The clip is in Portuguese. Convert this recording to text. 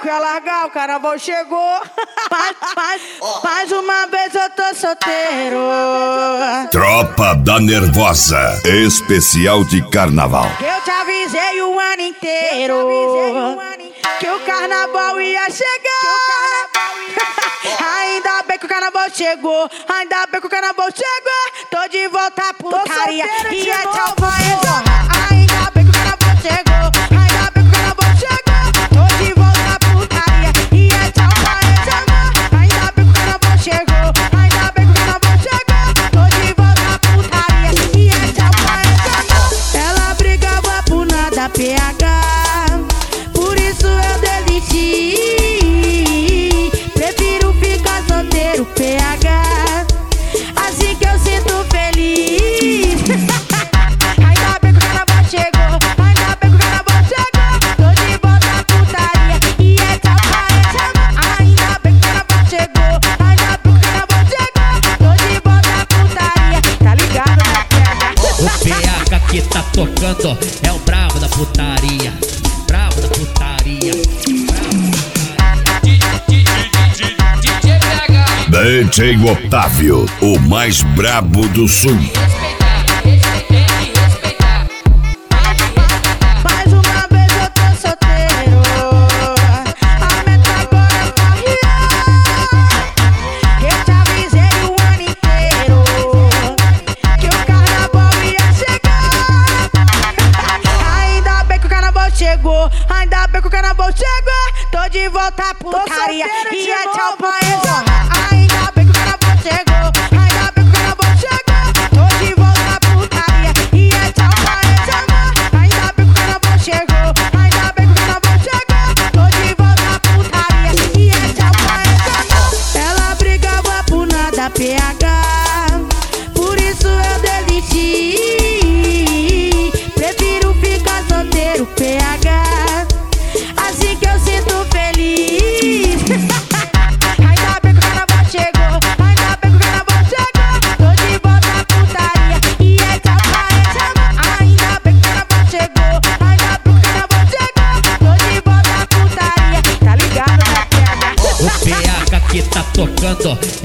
quer largar, o carnaval chegou. Mais uma vez eu tô solteiro. Tropa da Nervosa, especial de carnaval. Eu te avisei o ano inteiro que o carnaval ia chegar. Ainda bem que o carnaval chegou. Ainda bem que o carnaval chegou. Tô de volta à putaria. E é tchau, vai zorrar. Ainda bem que o carnaval chegou. Ainda bem que o carnaval chegou. Tô de volta à putaria. E é tchau, vai zorrar. Ainda bem que o carnaval chegou. Ainda bem que o carnaval chegou. Tô de volta à putaria. E é tchau, vai zorrar. Ela brigava por nada, PH. Por isso eu desisti. Prefiro ficar solteiro, PH. Assim que eu sinto feliz. Ainda bem que o carnaval chegou. Ainda bem que o carnaval chegou. Tô de volta à putaria. E é tchau, vai. Ainda bem que o carnaval chegou. Ainda bem que o carnaval chegou. Tô de volta à putaria. Tá ligado, né, PH? O PH que tá tocando é o bravo da putaria. Bravo da putaria. DJ Otávio, o mais brabo do sul. Mais uma vez eu tô solteiro. Aumenta agora pra riar. Eu te avisei o ano inteiro que o carnaval ia chegar. Ainda bem que o carnaval chegou. Ainda bem que o carnaval chegou. Tô de volta à putaria. E é tchau, pra zorrar. Ainda bem que o carnaval chegou. Ainda bem que o carnaval chegou. Tô de volta à putaria. E é tchau, pra zorrar. Ainda bem que o carnaval chegou. Ainda bem que o carnaval chegou. Tô de volta à putaria. E é tchau, pra zorrar. Ela brigava por nada, PH. Por isso eu desisti. Prefiro ficar solteiro, PH. Assim que eu sinto feliz. Ainda bem que o carnaval chegou. Ainda bem que o carnaval chegou. Tô de volta à putaria. E é tchau, pra zorrar. Ainda bem que o carnaval chegou. Ainda bem que o carnaval chegou. Tô de volta à putaria. Tá ligado, né, PH? O PH que tá tocando